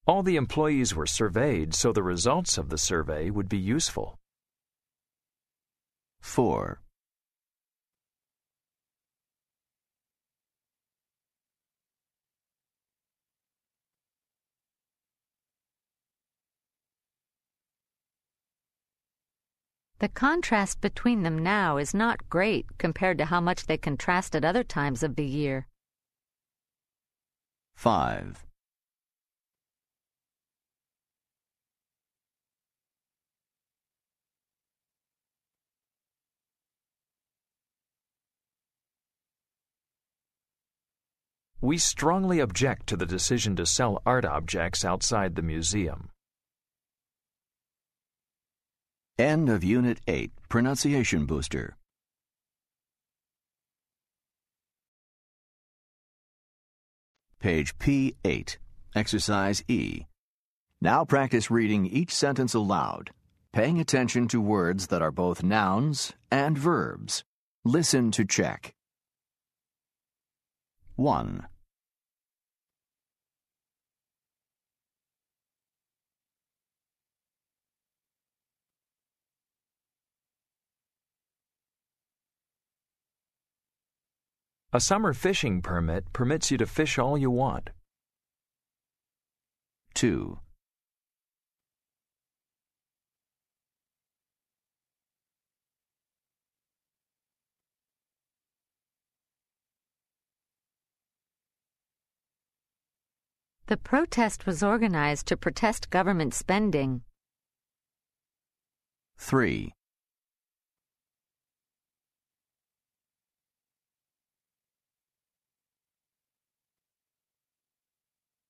All the employees were surveyed, so the results of the survey would be useful. 4. The contrast between them now is not great compared to how much they contrast at other times of the year. 5. We strongly object to the decision to sell art objects outside the museum. End of Unit 8, Pronunciation Booster. Page P8, Exercise E. Now practice reading each sentence aloud, paying attention to words that are both nouns and verbs. Listen to check. 1. A summer fishing permit permits you to fish all you want. 2. The protest was organized to protest government spending. 3.